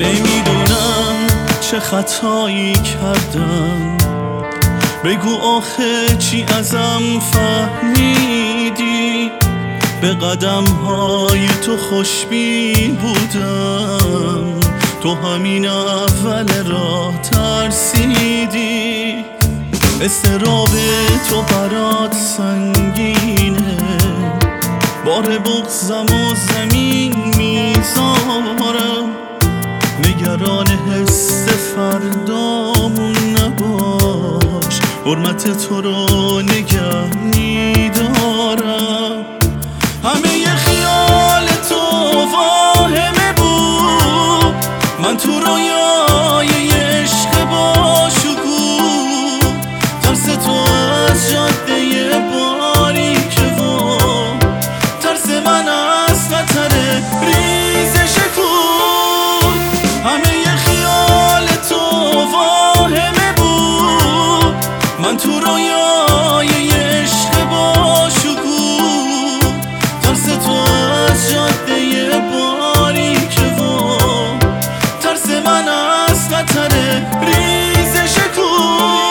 نمیدونم چه خطایی کردم، بگو آخه چی ازم فهمیدی؟ به قدم های تو خوشبین بودم، تو همین اول راه ترسیدی. استراب تو برات سنگینه، بار بغضم و زمین میذارم، نگران حس فردامون نباش، حرمت تو رو نگه میدارم. همه ی خیال تو واهمه بود، من تو رویای عشق با شکوه، ترس تو از جاده باریکه و ترس من از خطر ریزش کوه. همه ی خیال تو واهمه بود، من تو رویای عشق با شکوه، ترس تو از جاده باریکه و ترس من از خطر ریزش کوه.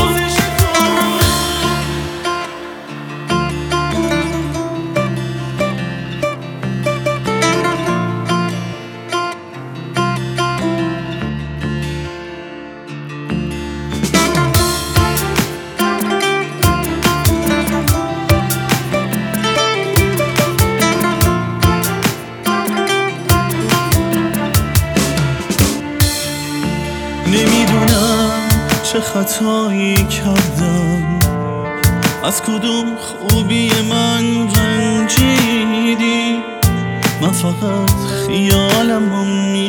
نمیدونم چه خطایی کردم، از کدوم خوبی من رنجیدی؟ من فقط خیالمو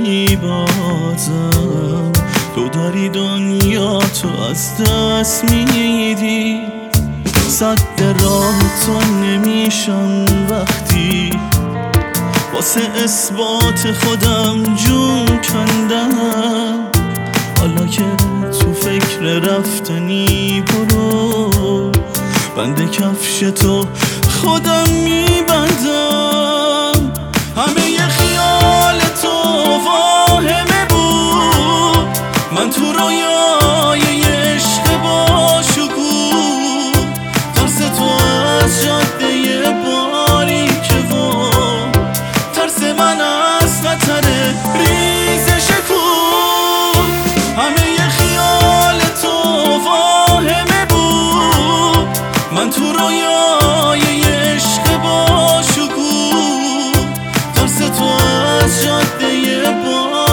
میبازم، تو داری دنیا تو از دست میدی. صد راه تو نمیشم وقتی واسه اثبات خودم جون کندم. حالا که تو فکر رفتنی برو، بند کفش تو خودم میبندم. همه ی خیال تو واهمه بود، من تو رویای عشق با شکوه، ترس تو از جاده باریکه و ترس من از خطر ریزش کوه. همه ی خیال تو واهمه بود، من تو رویای عشق با شکوه، ترس تو از جاده